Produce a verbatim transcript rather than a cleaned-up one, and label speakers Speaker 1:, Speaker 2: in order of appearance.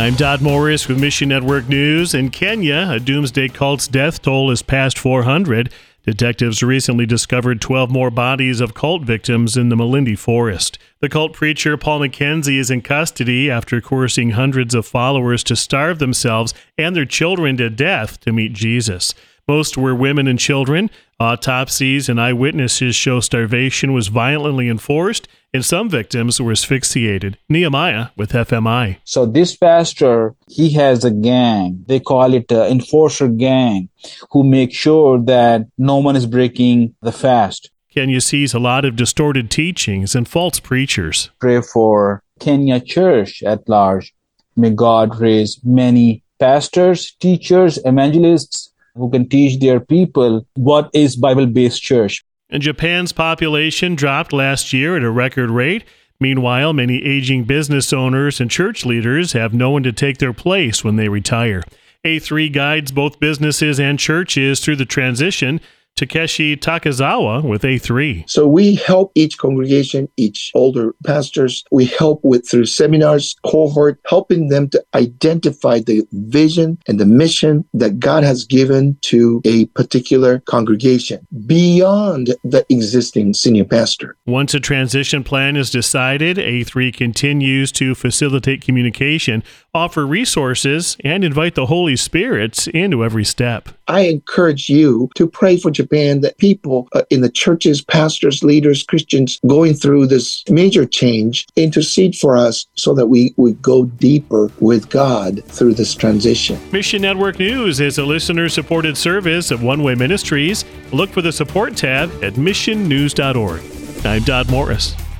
Speaker 1: I'm Dodd Morris with Mission Network News. In Kenya, a doomsday cult's death toll is past four hundred. Detectives recently discovered twelve more bodies of cult victims in the Malindi forest. The cult preacher Paul McKenzie is in custody after coercing hundreds of followers to starve themselves and their children to death to meet Jesus. Most were women and children. Autopsies and eyewitnesses show starvation was violently enforced, and some victims were asphyxiated. Nehemiah with F M I.
Speaker 2: So this pastor, he has a gang. They call it an enforcer gang, who make sure that no one is breaking the fast.
Speaker 1: Kenya sees a lot of distorted teachings and false preachers.
Speaker 2: Pray for Kenya church at large. May God raise many pastors, teachers, evangelists, who can teach their people what is Bible-based church.
Speaker 1: And Japan's population dropped last year at a record rate. Meanwhile, many aging business owners and church leaders have no one to take their place when they retire. A three guides both businesses and churches through the transition. Takeshi Takazawa with A three.
Speaker 3: So we help each congregation, each older pastors, we help with through seminars, cohort, helping them to identify the vision and the mission that God has given to a particular congregation beyond the existing senior pastor.
Speaker 1: Once a transition plan is decided, A three continues to facilitate communication, offer resources, and invite the Holy Spirit into every step.
Speaker 3: I encourage you to pray for Japan, that people uh, in the churches, pastors, leaders, Christians going through this major change intercede for us so that we would go deeper with God through this transition.
Speaker 1: Mission Network News is a listener-supported service of One Way Ministries. Look for the support tab at mission news dot org. I'm Dodd Morris.